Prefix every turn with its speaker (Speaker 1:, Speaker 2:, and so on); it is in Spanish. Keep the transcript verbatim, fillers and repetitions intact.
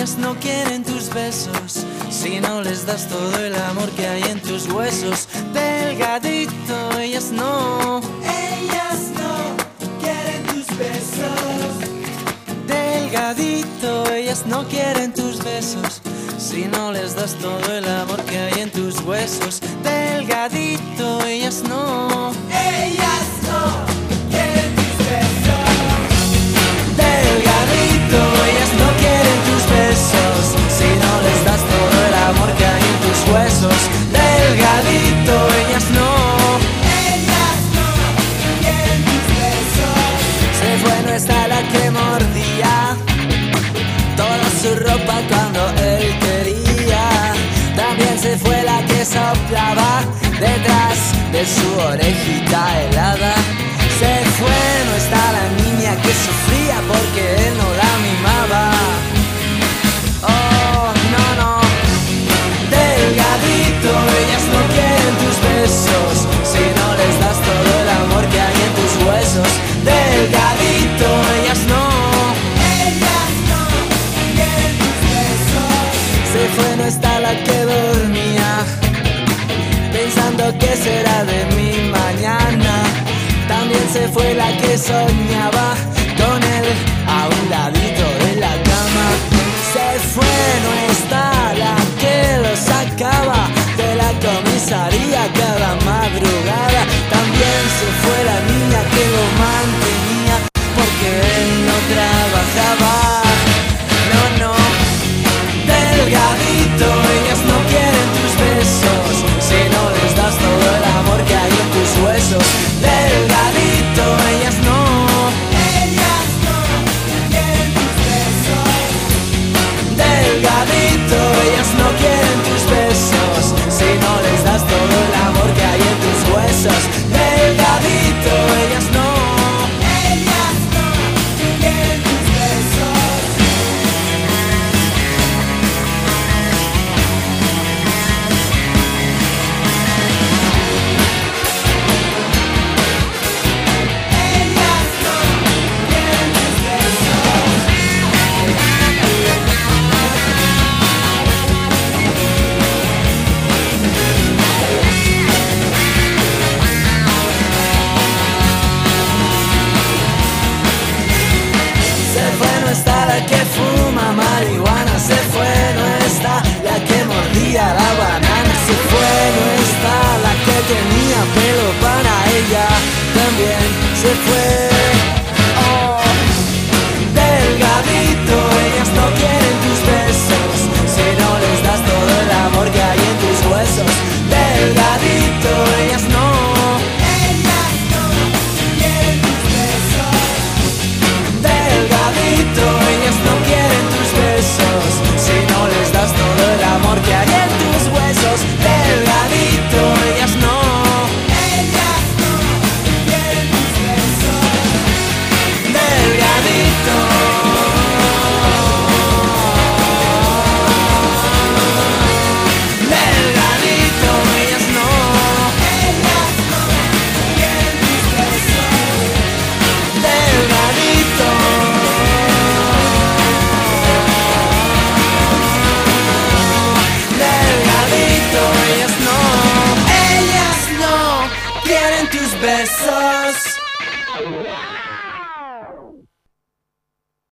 Speaker 1: ellas no quieren tus besos si no les das todo el amor que hay en tus huesos. Delgadito, ellas no,
Speaker 2: ellas no quieren tus besos.
Speaker 1: Delgadito, ellas no quieren tus besos si no les das todo el amor que hay en tus huesos. Delgadito, ellas no,
Speaker 2: ellas no quieren tus besos.
Speaker 1: Delgadito, ellas no quieren tus besos si no les das todo el amor que hay en tus huesos. Delgadito, ellas no,
Speaker 2: ellas no quieren tus besos.
Speaker 1: se fue, no está la que mordía toda su ropa cuando él quería. También se fue la que soplaba detrás de su orejita helada. Se fue, no está la niña que sufría porque él no la mimaba. Oh, no, no. Delgadito, ellas no quieren tus besos si no les das todo el amor que hay en tus huesos. Delgadito, ellas no,
Speaker 2: ellas no quieren tus besos.
Speaker 1: se fue, no está la que dormía pensando qué será de mi mañana. También se fue la que soñaba con él a un ladito de la cama. Se fue, no está la que lo sacaba de la comisaría cada madrugada. También se fue la niña que lo mantenía porque él no trabajaba. No, no. Delgadito, ellas no quieren tus besos si no les das todo el amor que hay en tus huesos. Delgadito, ellas no,
Speaker 2: ellas no quieren tus besos.
Speaker 1: delgadito, ellas no quieren tus besos si no les das todo el amor que hay en tus huesos. Delgadito, ellas no,
Speaker 2: ellas no quieren tus besos. Ellas no quieren tus besos.
Speaker 1: se fue, no está la que fuma marihuana. Se fue, no está la que mordía la banana. Se fue, no está la que tenía pelo para ella. También se fue. Oh, delgadito, ellas no quieren tus besos si no les das todo el amor que hay en tus huesos. Delgadito, ellas no,
Speaker 2: Ellas no quieren tus besos.
Speaker 1: delgadito, ellas no quieren tus besos si no les das todo el amor que hay en tus huesos. Delgadito, ellas no,
Speaker 2: Ellas no quieren tus besos.
Speaker 1: delgadito. Delgadito, ellas no,
Speaker 2: Ellas no quieren tus besos.
Speaker 1: delgadito. Delgadito, ellas no, ellas no quieren tus besos.